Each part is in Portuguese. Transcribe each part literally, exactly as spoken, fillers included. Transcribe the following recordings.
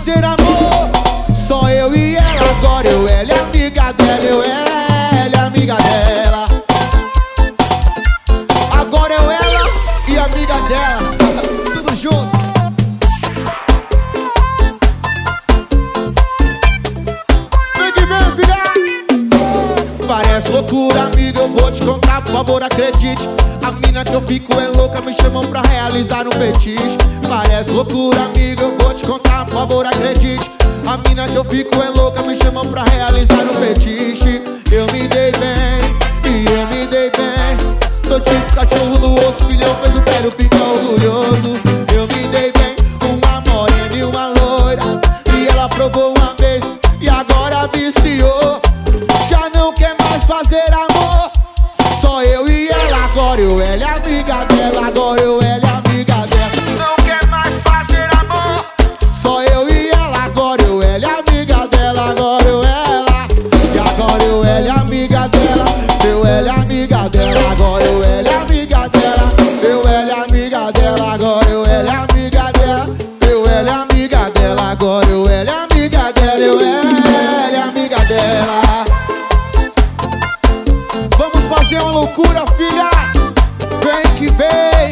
fazer amor. Só eu e ela, agora eu, ela é amiga dela. Eu, ela é amiga dela. Agora eu, ela e amiga dela. Tudo junto. Vem que vem, filha. Parece loucura, amiga, eu vou te contar, por favor, acredite. A mina que eu fico é louca, me chamam pra realizar um fetiche. Parece loucura, amiga, eu vou te contar, por favor, acredite. A mina que eu fico é louca, me chamam pra realizar um fetiche. Eu me dei bem, e eu me dei bem. Tô tipo cachorro no osso, filhão fez o velho ficar orgulhoso. Eu me dei bem, uma morena e uma loira. E ela provou uma vez, e agora viciou. Já não quer mais fazer amor. Só eu e ela, agora eu, ela é amiga dela. Agora eu, ela é amiga dela. Não quer mais fazer amor. Só eu e ela, agora eu, ela é amiga dela. Agora eu, ela. E agora eu, ela é amiga dela. Eu, ela é amiga dela. Agora eu, ela é amiga dela. Eu, ela é amiga dela. Agora eu, ela é amiga dela. Eu, ela é amiga dela. Agora eu, ela é amiga dela. Eu, ela é amiga dela. Vamos fazer uma loucura, filha. Vem que vem.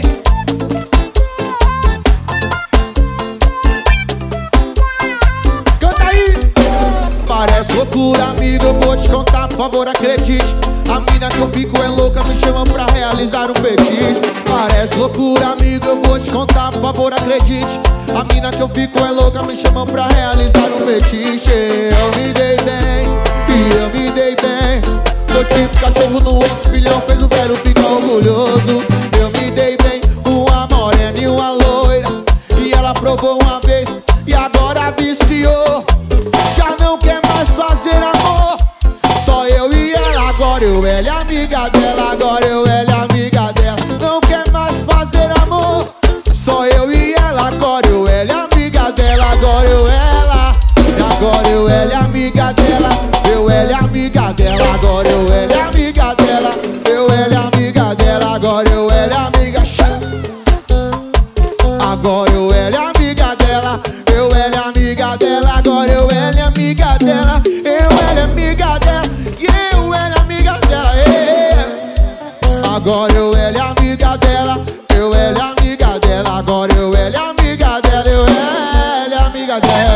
Canta aí. Parece loucura, amigo, eu vou te contar, por favor, acredite. A mina que eu fico é louca, me chama pra realizar um fetiche. Parece loucura, amigo, eu vou te contar, por favor, acredite. A mina que eu fico é louca, me chama pra realizar um fetiche. Eu me dei bem, e eu me dei bem. Tô tipo cachorro no osso, filhão fez o velho ficar orgulhoso. Eu me dei bem, uma morena e uma loira. E ela provou uma vez, e agora viciou. Já não quer mais fazer amor. Só eu e ela, agora eu, ela é amiga dela. Agora eu, ela é amiga dela. Não quer mais fazer amor. Só eu e ela, agora eu, ela é amiga dela. Agora eu, ela. E agora eu, ela é amiga dela. Eu, ela é amiga dela. Agora eu, ela é amiga dela. Eu, ela é amiga dela. Agora eu, ela é amiga. Agora eu, ela é amiga dela. Eu, ela é amiga dela. Agora eu, ela é amiga dela. Eu, ela é amiga dela. E eu, ela é amiga dela. Agora eu, ela é amiga dela. Eu, ela é amiga dela. Agora eu, ela é amiga dela. Eu, ela é amiga dela.